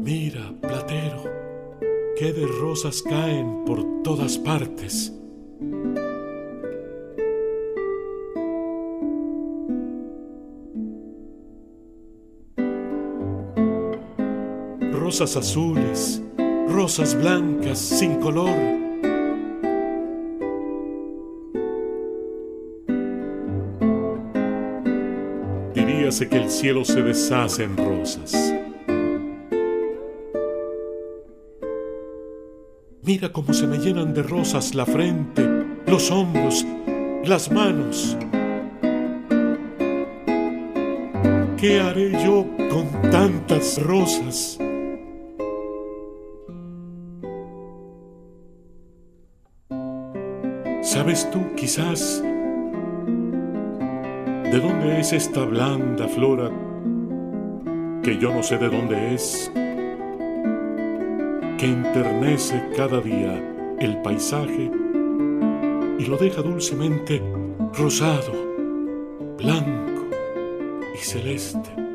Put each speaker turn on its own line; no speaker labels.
Mira, platero, qué de rosas caen por todas partes. Rosas azules, rosas blancas sin color. Diríase que el cielo se deshace en rosas. Mira cómo se me llenan de rosas la frente, los hombros, las manos. ¿Qué haré yo con tantas rosas? ¿Sabes tú, quizás, de dónde es esta blanda flora que yo no sé de dónde es, que enternece cada día el paisaje y lo deja dulcemente rosado, blanco y celeste?